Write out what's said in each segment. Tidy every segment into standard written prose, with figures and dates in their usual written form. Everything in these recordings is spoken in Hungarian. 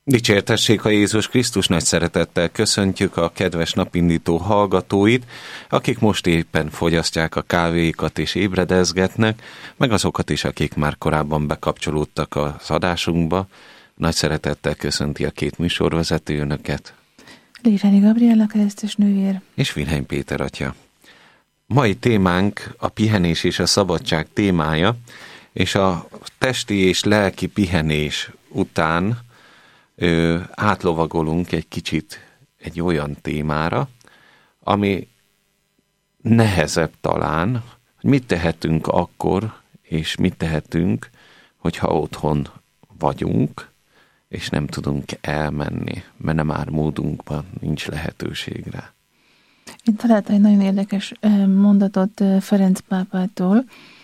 Dicsértessék a Jézus Krisztus, nagy szeretettel köszöntjük a kedves napindító hallgatóit, akik most éppen fogyasztják a kávéikat és ébredezgetnek, meg azokat is, akik már korábban bekapcsolódtak az adásunkba. Nagy szeretettel köszönti a két műsorvezető önöket. Lírányi Gabriella, keresztes nővér. És Vilhelm Péter atya. Mai témánk a pihenés és a szabadság témája, és a testi és lelki pihenés után átlovagolunk egy kicsit egy olyan témára, ami nehezebb talán, hogy mit tehetünk akkor, és mit tehetünk, hogyha otthon vagyunk, és nem tudunk elmenni, mert nem áll módunkban, nincs lehetőségre. Én találtam egy nagyon érdekes mondatot Ferenc pápától.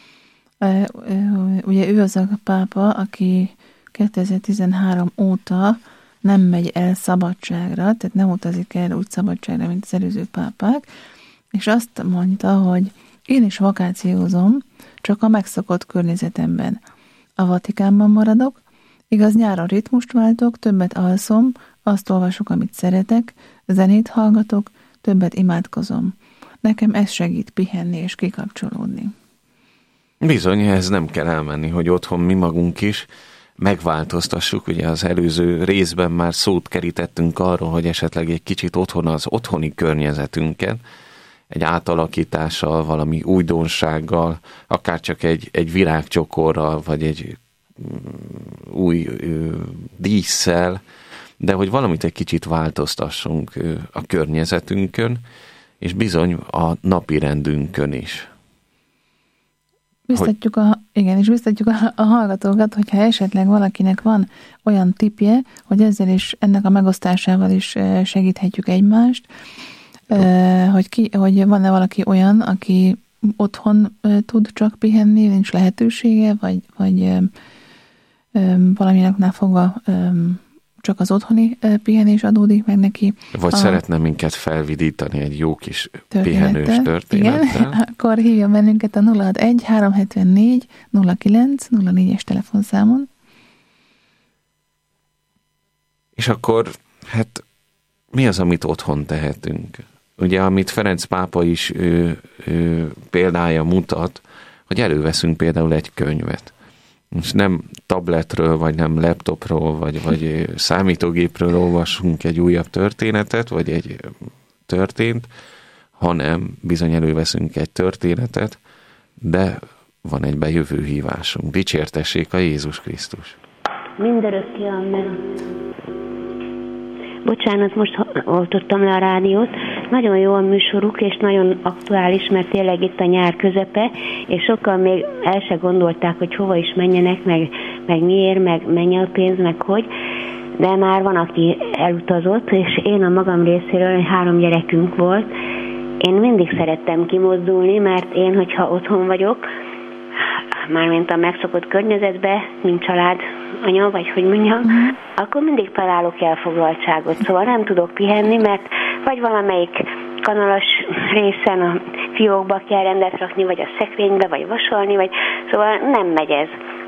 Ugye ő az a pápa, aki 2013 óta nem megy el szabadságra, tehát nem utazik el úgy szabadságra, mint az előző pápák, és azt mondta, hogy én is vakációzom, csak a megszokott környezetemben. A Vatikánban maradok, igaz, nyáron ritmust váltok, többet alszom, azt olvasok, amit szeretek, zenét hallgatok, többet imádkozom. Nekem ez segít pihenni és kikapcsolódni. Bizony, ez nem kell elmenni, hogy otthon mi magunk is megváltoztassuk. Ugye az előző részben már szót kerítettünk arról, hogy esetleg egy kicsit otthon az otthoni környezetünket, egy átalakítással, valami újdonsággal, akár csak egy virágcsokorral, vagy egy új dísszel, de hogy valamit egy kicsit változtassunk a környezetünkön, és bizony a napi rendünkön is. Biztatjuk a hallgatókat, hogyha esetleg valakinek van olyan tippje, hogy ezzel is, ennek a megosztásával is segíthetjük egymást, hogy van-e valaki olyan, aki otthon tud csak pihenni, nincs lehetősége, vagy valamineknál fogva csak az otthoni pihenés adódik meg neki. Vagy szeretne minket felvidítani egy jó kis pihenős történettel. Igen, akkor hívjon bennünket a 061 374 09 04-es telefonszámon. És akkor, hát mi az, amit otthon tehetünk? Ugye, amit Ferenc pápa is példája mutat, hogy előveszünk például egy könyvet. És nem tabletről, vagy nem laptopról, vagy számítógépről olvasunk egy újabb történetet, vagy egy történt, hanem bizony előveszünk egy történetet, de van egy bejövő hívásunk. Dicsértessék a Jézus Krisztus. Mindörökké, amen. Bocsánat, most oltottam le a rádiót. Nagyon jó a műsoruk, és nagyon aktuális, mert tényleg itt a nyár közepe, és sokan még el se gondolták, hogy hova is menjenek, meg miért, meg mennyi a pénz, meg hogy. De már van, aki elutazott, és én a magam részéről 3 gyerekünk volt. Én mindig szerettem kimozdulni, mert én, hogyha otthon vagyok, mármint a megszokott környezetbe, mint családanya, vagy hogy mondjam, akkor mindig találok elfoglaltságot. Szóval nem tudok pihenni, mert vagy valamelyik kanalas részen a fiókba kell rendet rakni, vagy a szekrénybe, vagy vasalni, vagy szóval nem megy ez.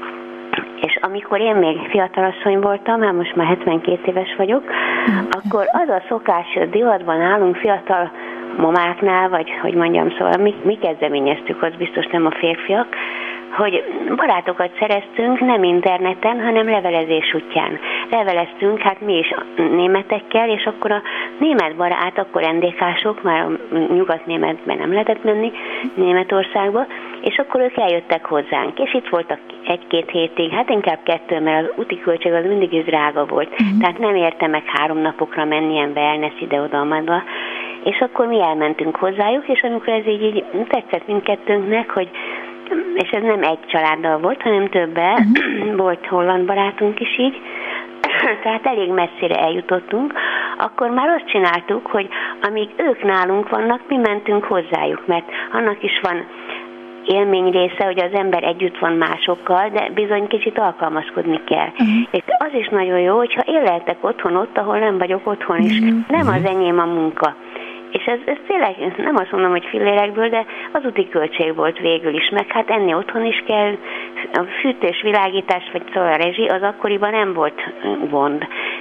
És amikor én még fiatalasszony voltam, hát most már 72 éves vagyok, akkor az a szokás, hogy divatban állunk fiatal mamáknál, vagy hogy mondjam, szóval mi kezdeményeztük, az biztos nem a férfiak, hogy barátokat szereztünk nem interneten, hanem levelezés útján. Leveleztünk, hát mi is németekkel, és akkor a német barát, akkor NDK-sok, már a nyugat-németben nem lehetett menni, Németországba, és akkor ők eljöttek hozzánk, és itt voltak 1-2 hétig, hát inkább 2, mert az úti költség az mindig is drága volt. Tehát nem érte meg 3 napokra menni ilyen wellness ide-oda-amadva. És akkor mi elmentünk hozzájuk, és amikor ez így tetszett mindkettőnknek, hogy és ez nem egy családdal volt, hanem többen, volt holland barátunk is így, tehát elég messzire eljutottunk, akkor már azt csináltuk, hogy amíg ők nálunk vannak, mi mentünk hozzájuk, mert annak is van élmény része, hogy az ember együtt van másokkal, de bizony kicsit alkalmazkodni kell. És az is nagyon jó, hogyha éleltek otthon ott, ahol nem vagyok otthon is. Nem az enyém a munka. És ez tényleg, nem azt mondom, hogy fillérekből, de az úti költség volt végül is, meg hát enni otthon is kell, a fűtés, világítás, vagy szóval a rezsi, az akkoriban nem volt gond.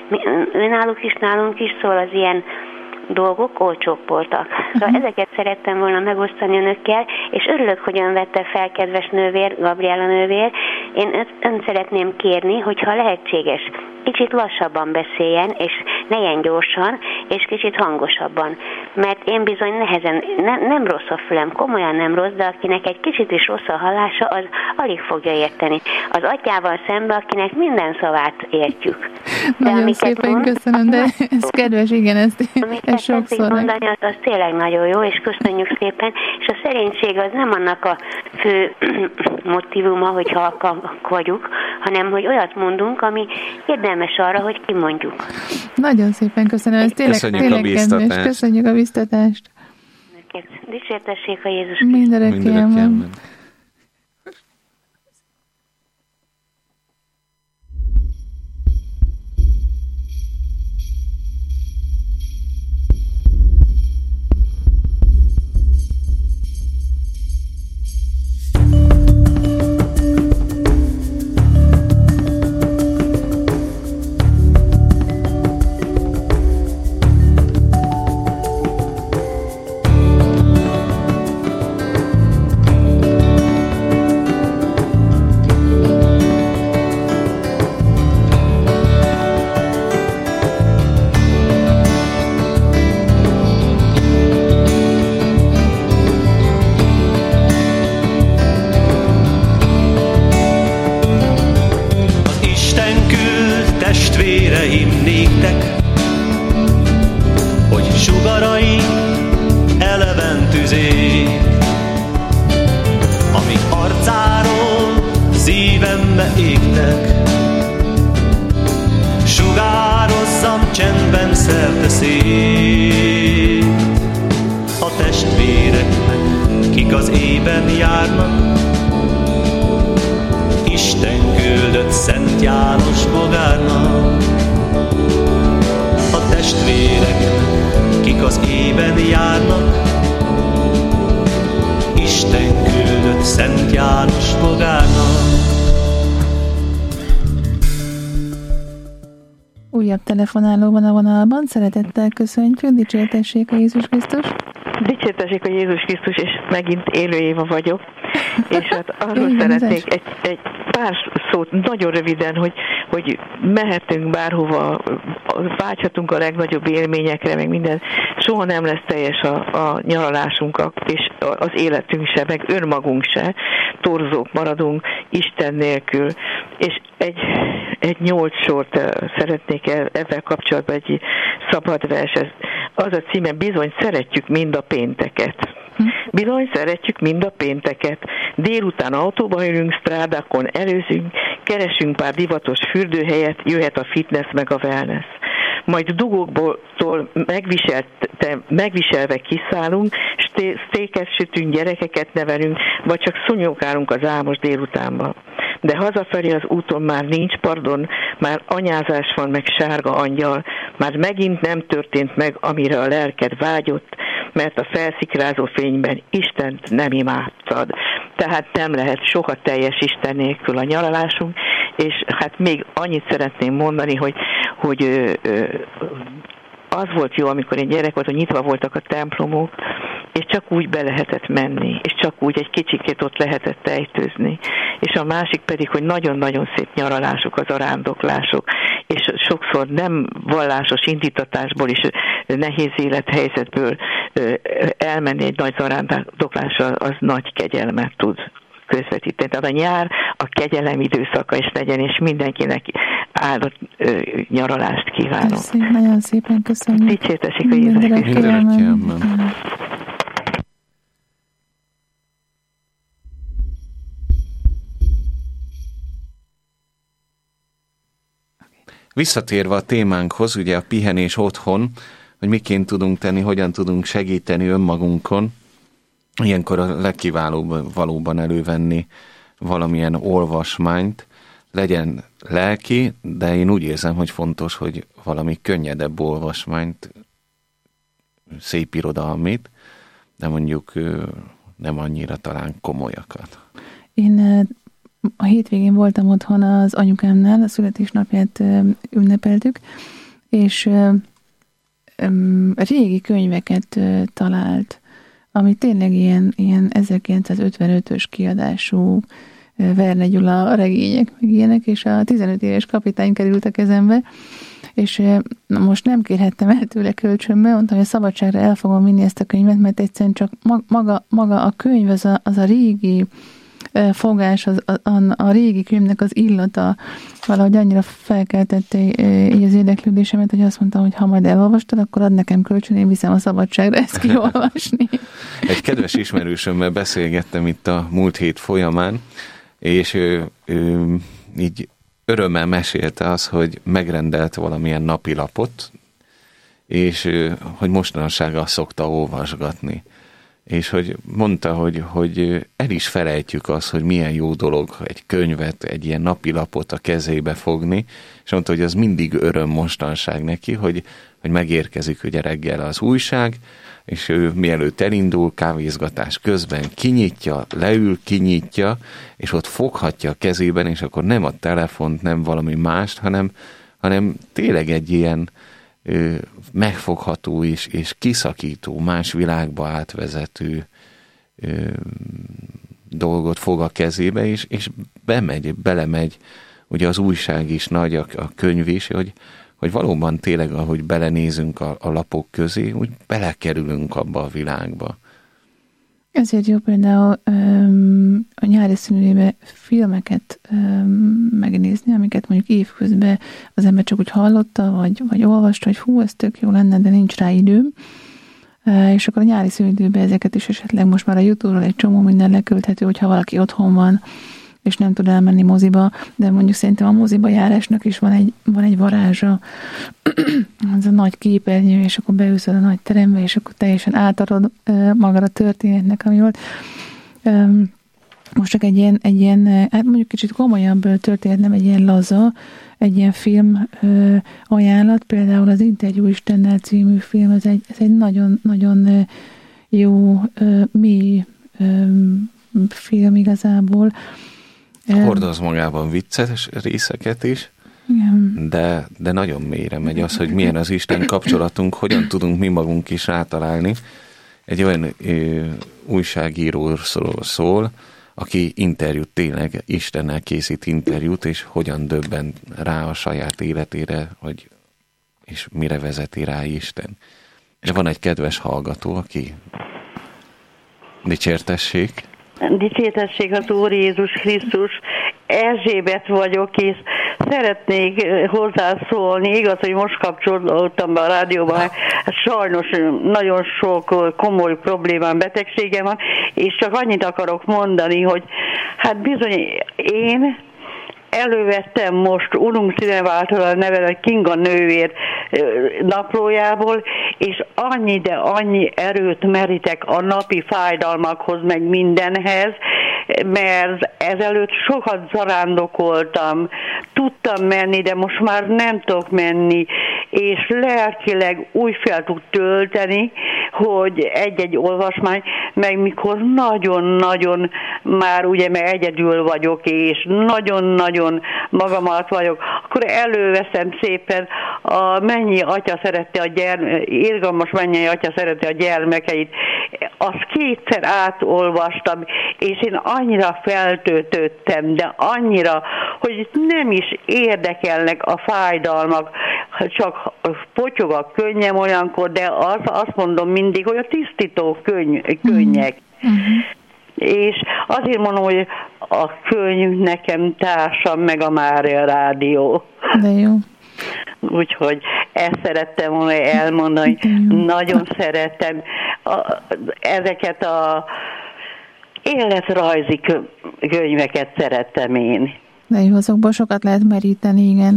Náluk is, nálunk is, szóval az ilyen dolgok olcsók voltak. Szóval ezeket szerettem volna megosztani önökkel, és örülök, hogy ön vette fel, kedves nővér, Gabriella nővér. Én ön szeretném kérni, hogyha lehetséges, kicsit lassabban beszéljen, és ne ilyen gyorsan, és kicsit hangosabban. Mert én bizony nehezen, nem rossz a fülem, komolyan nem rossz, de akinek egy kicsit is rossz a hallása, az alig fogja érteni. Az atyával szemben, akinek minden szavát értjük. Nagyon szépen köszönöm, de ez kedves, igen, ez sokszor. Mondani, az tényleg nagyon jó, és köszönjük szépen. És a szerénység az nem annak a fő motivuma, hogy halkak vagyunk, hanem hogy olyat mondunk, ami érdemes arra, hogy kimondjuk. Nagyon szépen köszönöm, ez tényleg kedves. Köszönjük a biztatást. Dicsértessék a Jézus Krisztus. Mindörökké elmond. Telefonálóban a vonalban, szeretettel köszöntjük, dicsértessék a Jézus Krisztus. Dicsértessék a Jézus Krisztus, és megint élő Éva vagyok. És hát arról szeretnék egy pár szót, nagyon röviden, hogy mehetünk bárhova, vágyhatunk a legnagyobb élményekre, meg minden. Soha nem lesz teljes a nyaralásunk, és az életünk se, meg önmagunk se. Torzók maradunk Isten nélkül. És egy 8 sort szeretnék ezzel kapcsolatban, egy szabad vers. Az a címe, bizony szeretjük mind a pénteket. Bizony szeretjük mind a pénteket. Délután autóba ülünk, strádákon előzünk, keresünk pár divatos fürdőhelyet, jöhet a fitness meg a wellness. Majd dugókból megviselve kiszállunk, sztéket sütünk, gyerekeket nevelünk, vagy csak szúnyogálunk az álmos délutánban. De hazafelé az úton már nincs pardon, már anyázás van, meg sárga angyal, már megint nem történt meg, amire a lelked vágyott, mert a felszikrázó fényben Istent nem imádtad. Tehát nem lehet soha teljes Isten nélkül a nyaralásunk, és hát még annyit szeretném mondani, hogy az volt jó, amikor én gyerek voltam, nyitva voltak a templomok, és csak úgy be lehetett menni, és csak úgy egy kicsikét ott lehetett ejtőzni. És a másik pedig, hogy nagyon-nagyon szép nyaralások, az arándoklások, és sokszor nem vallásos indítatásból is nehéz élethelyzetből elmenni egy nagy zarándoklásra, az nagy kegyelmet tud közvetíteni. Tehát a nyár a kegyelem időszaka is legyen, és mindenkinek áldott nyaralást kívánok. Nagyon szépen köszönjük. Dicsértessék a Jézus Krisztus. Visszatérve a témánkhoz, ugye a pihenés otthon, hogy miként tudunk tenni, hogyan tudunk segíteni önmagunkon, ilyenkor a legkiválóbb valóban elővenni valamilyen olvasmányt, legyen lelki, de én úgy érzem, hogy fontos, hogy valami könnyedebb olvasmányt, szép irodalmit, de mondjuk nem annyira talán komolyakat. Én a hétvégén voltam otthon az anyukámnál, a születésnapját ünnepeltük, és régi könyveket talált, ami tényleg ilyen 1955-ös kiadású Verne Gyula regények, meg ilyenek, és a 15 éves kapitány került a kezembe, és most nem kérhettem el tőle kölcsönbe, mondtam, hogy a szabadságra el fogom vinni ezt a könyvet, mert egyszerűen csak maga a könyv, az a régi fogás, a régi könyvnek az illata valahogy annyira felkeltette így az érdeklődésemet, hogy azt mondtam, hogy ha majd elolvastad, akkor ad nekem kölcsön, én viszem a szabadságra ezt kiolvasni. Egy kedves ismerősömmel beszélgettem itt a múlt hét folyamán, és ő így örömmel mesélte az, hogy megrendelt valamilyen napilapot, és hogy mostanság azt szokta olvasgatni. És hogy mondta, hogy el is felejtjük azt, hogy milyen jó dolog egy könyvet, egy ilyen napilapot a kezébe fogni, és mondta, hogy az mindig öröm mostanság neki, hogy megérkezik ugye reggel az újság, és ő mielőtt elindul, kávézgatás közben kinyitja, leül, kinyitja, és ott foghatja a kezében, és akkor nem a telefont, nem valami mást, hanem tényleg egy ilyen megfogható és kiszakító, más világba átvezető dolgot fog a kezébe, és belemegy, ugye az újság is nagy, a könyv is, hogy valóban tényleg, ahogy belenézünk a lapok közé, úgy belekerülünk abba a világba. Ezért jó például a nyári szünidében filmeket megnézni, amiket mondjuk évközben az ember csak úgy hallotta, vagy olvasta, hogy hú, ez tök jó lenne, de nincs rá időm. És akkor a nyári szünidőben ezeket is esetleg most már a YouTube-ról egy csomó minden leküldhető, hogyha valaki otthon van, és nem tud elmenni moziba, de mondjuk szerintem a moziba járásnak is van egy varázsa, az a nagy képernyő, és akkor beülsz a nagy terembe, és akkor teljesen átadod magad a történetnek, ami volt. Most csak egy ilyen, hát mondjuk kicsit komolyabb történet, nem egy ilyen laza, egy ilyen film ajánlat, például az Interjú Istennel című film, ez egy nagyon jó, mély film igazából. Hordoz magában vicces részeket is, igen. De nagyon mélyre megy az, hogy milyen az Isten kapcsolatunk, hogyan tudunk mi magunk is rátalálni. Egy olyan újságíróról szól, aki interjút, tényleg Istennel készít interjút, és hogyan döbben rá a saját életére, és mire vezeti rá Isten. És van egy kedves hallgató, aki dicsértessék. Dicsértessék az Úr Jézus Krisztus. Erzsébet vagyok, és szeretnék hozzászólni. Igaz, hogy most kapcsolódtam be a rádióban, hát sajnos nagyon sok komoly problémám, betegségem van, és csak annyit akarok mondani, hogy hát bizony én elővettem most Ununk Színeváltal nevelet Kinga nővér naplójából, és annyi erőt merítek a napi fájdalmakhoz, meg mindenhez, mert ezelőtt sokat zarándokoltam, tudtam menni, de most már nem tudok menni, és lelkileg úgy fel tud tölteni, hogy egy-egy olvasmány, meg mikor nagyon-nagyon már ugye, mert egyedül vagyok, és nagyon-nagyon magam alatt vagyok, akkor előveszem szépen a mennyi atya szerette irgalmas mennyei atya szerette a gyermekeit. Azt kétszer átolvastam, és én annyira feltöltöttem, de annyira, hogy nem is érdekelnek a fájdalmak, csak potyog a könnyem olyankor, de azt mondom mindig, hogy a tisztító könnyek. És azért mondom, hogy a könyv nekem társam, meg a Mária Rádió. De jó. Úgyhogy ezt szerettem volna elmondani. Nagyon szeretem ezeket a életrajzi könyveket szerettem én. De jó, azokból sokat lehet meríteni, igen.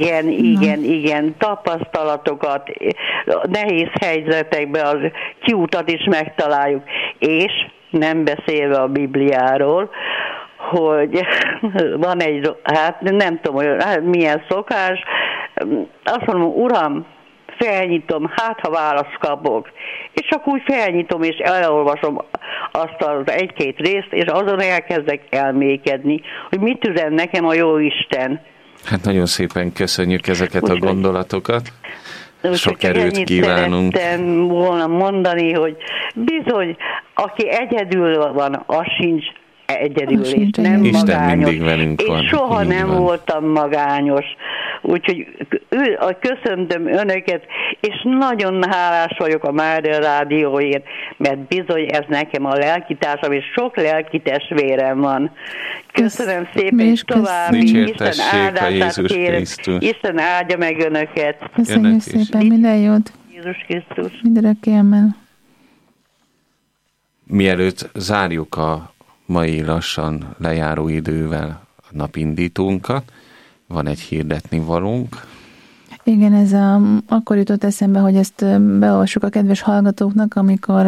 Igen, tapasztalatokat, nehéz helyzetekben az kiutat is megtaláljuk. És nem beszélve a Bibliáról, hogy van egy, hát nem tudom, hogy milyen szokás, azt mondom, Uram, felnyitom, hát ha választ kapok, és csak úgy felnyitom, és elolvasom azt az egy-két részt, és azon elkezdek elmékedni, hogy mit üzen nekem a jó Isten. Hát nagyon szépen köszönjük ezeket a gondolatokat. Sok erőt kívánunk. Szerettem volna mondani, hogy bizony, aki egyedül van, az sincs egyedül, és nem Isten magányos. mindig velünk van. És soha Így nem van. voltam magányos. Úgyhogy köszöntöm önöket, és nagyon hálás vagyok a Mária Rádióért, mert bizony ez nekem a lelkitársam, és sok lelki testvérem van. Köszönöm szépen, és további Isten áldását kérem. Isten áldja meg önöket. Köszönjük szépen, minden jót. Jézus Krisztus. Mindörökké amen. Mielőtt zárjuk a mai lassan lejáró idővel a napindítónkat, van egy hirdetni valónk. Igen, ez akkor jutott eszembe, hogy ezt beolvassuk a kedves hallgatóknak, amikor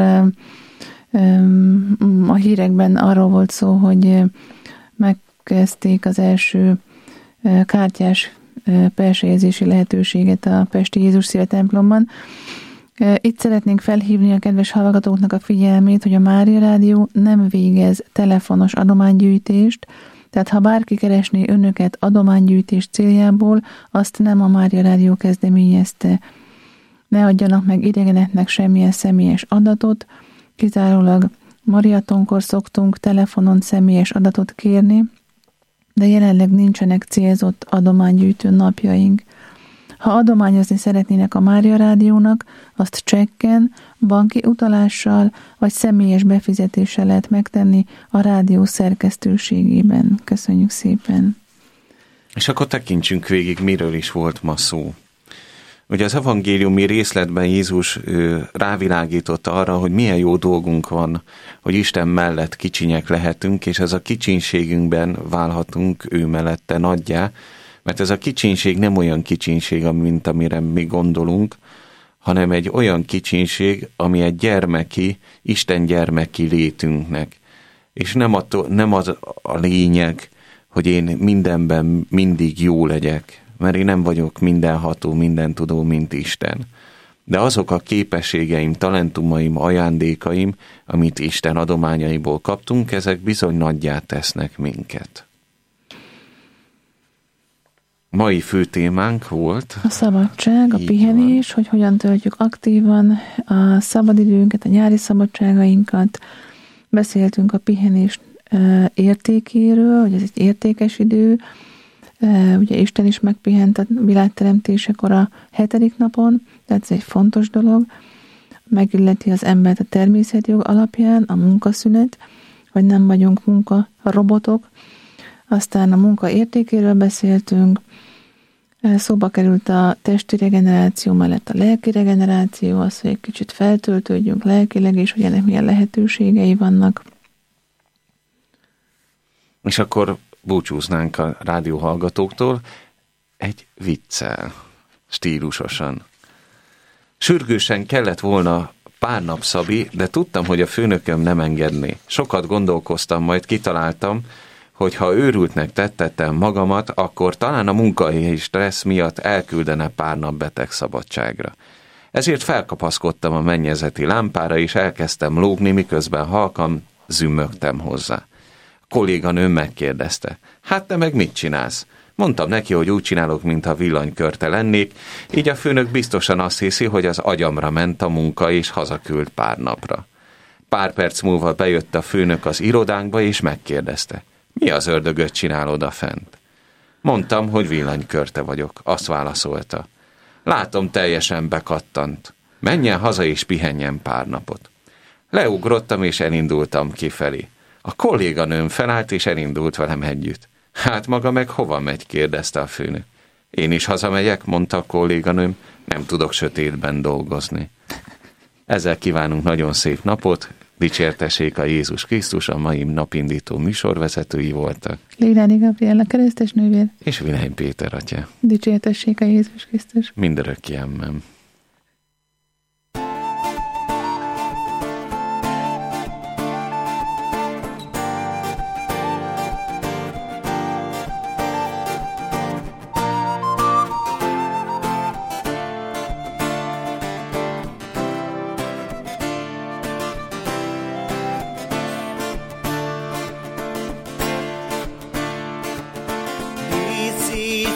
a hírekben arról volt szó, hogy megkezdték az első kártyás persejezési lehetőséget a Pesti Jézus Szíve templomban. Itt szeretnénk felhívni a kedves hallgatóknak a figyelmét, hogy a Mária Rádió nem végez telefonos adománygyűjtést, tehát ha bárki keresné önöket adománygyűjtés céljából, azt nem a Mária Rádió kezdeményezte. Ne adjanak meg idegeneknek semmilyen személyes adatot, kizárólag mariatonkor szoktunk telefonon személyes adatot kérni, de jelenleg nincsenek célzott adománygyűjtő napjaink. Ha adományozni szeretnének a Mária Rádiónak, azt csekken, banki utalással vagy személyes befizetéssel lehet megtenni a rádió szerkesztőségében. Köszönjük szépen! És akkor tekintsünk végig, miről is volt ma szó. Ugye az evangéliumi részletben Jézus rávilágított arra, hogy milyen jó dolgunk van, hogy Isten mellett kicsinyek lehetünk, és ez a kicsinségünkben válhatunk ő mellette nagyjá, mert ez a kicsinség nem olyan kicsinség, mint amire mi gondolunk, hanem egy olyan kicsinség, ami egy gyermeki, Isten gyermeki létünknek. És nem az a lényeg, hogy én mindenben mindig jó legyek, mert én nem vagyok mindenható, mindentudó, mint Isten. De azok a képességeim, talentumaim, ajándékaim, amit Isten adományaiból kaptunk, ezek bizony nagyjá tesznek minket. Mai fő témánk volt a szabadság, a pihenés, hogy hogyan töltjük aktívan a szabadidőnket, a nyári szabadságainkat. Beszéltünk a pihenés értékéről, hogy ez egy értékes idő. Ugye Isten is megpihent a világteremtésekor a 7. napon, tehát ez egy fontos dolog. Megilleti az embert a természetjog alapján, a munkaszünet, hogy nem vagyunk munkarobotok. Aztán a munka értékéről beszéltünk, szóba került a testi regeneráció mellett a lelki regeneráció, az, hogy egy kicsit feltöltődjünk lelkileg, és hogy ennek milyen lehetőségei vannak. És akkor búcsúznánk a rádióhallgatóktól egy viccel, stílusosan. Sürgősen kellett volna pár nap Szabi, de tudtam, hogy a főnököm nem engedné. Sokat gondolkoztam, majd kitaláltam, hogy ha őrültnek tettettem magamat, akkor talán a munkahelyi stressz miatt elküldene pár nap betegszabadságra. Ezért felkapaszkodtam a mennyezeti lámpára, és elkezdtem lógni, miközben halkan zümmögtem hozzá. A kolléganőm megkérdezte, hát te meg mit csinálsz? Mondtam neki, hogy úgy csinálok, mintha villanykörte lennék, így a főnök biztosan azt hiszi, hogy az agyamra ment a munka, és hazaküld pár napra. Pár perc múlva bejött a főnök az irodánkba, és megkérdezte, mi az ördögöt csinál odafent? Mondtam, hogy villanykörte vagyok, azt válaszolta. Látom, teljesen bekattant. Menjen haza és pihenjen pár napot. Leugrottam és elindultam kifelé. A kolléganőm felállt és elindult velem együtt. Hát maga meg hova megy? Kérdezte a főnök. Én is hazamegyek, mondta a kolléganőm, nem tudok sötétben dolgozni. Ezzel kívánunk nagyon szép napot, dicsértessék a Jézus Krisztus, a mai napindító műsorvezetői voltak. Légrádi Gabriella keresztesnővér. És Vilhelm Péter atya. Dicsértessék a Jézus Krisztus. Mindörökké amen.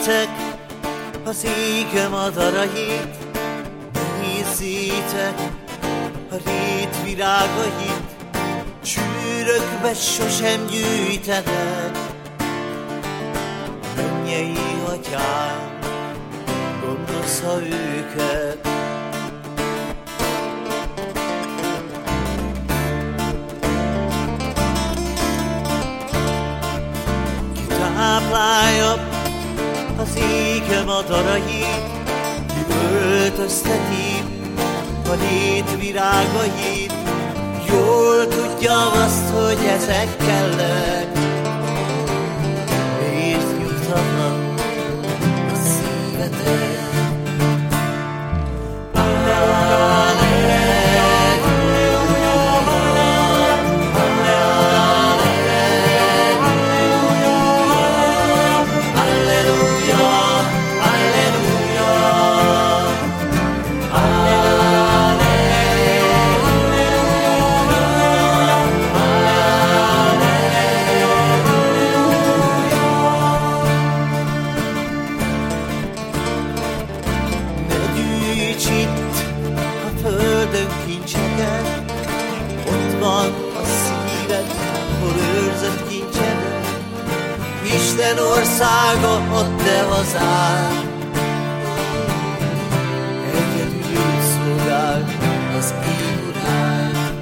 Nézzétek az ége madarait, nézzétek a rét virágait, csűrökbe sosem gyűjtenek. Mennyei atyám, gondozza őket. Ki táplálja az ége madarait, ki öltözteti a rét virágait, jól tudja azt, hogy ezek kellenek. Miért nyugtalan a szívetek? Isten országa a te hazád, egyedül őt szolgál az én urád.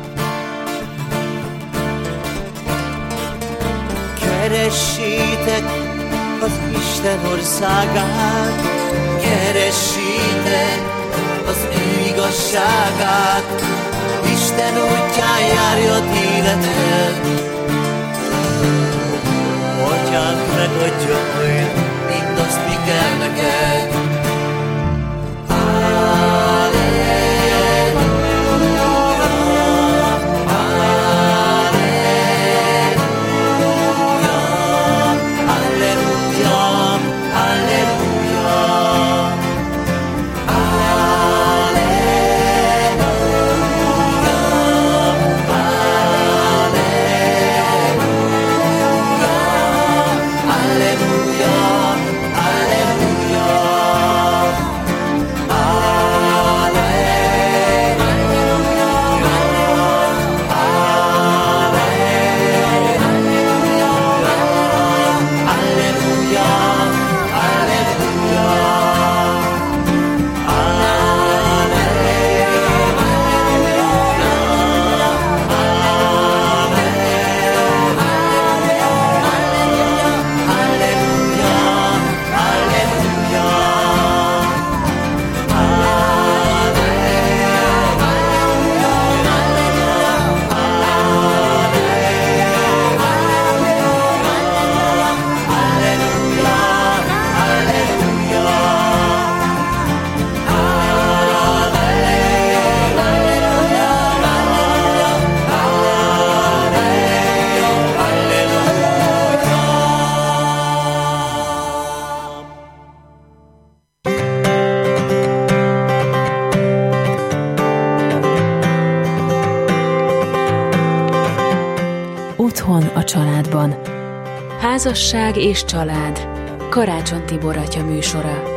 Keressétek az Isten országát, keressétek az ő igazságát, Isten útján járjad életed. Atyánk megadja majd mindazt, mi kell neked. Otthon a családban. Házasság és család. Karácsony Tibor atya műsora.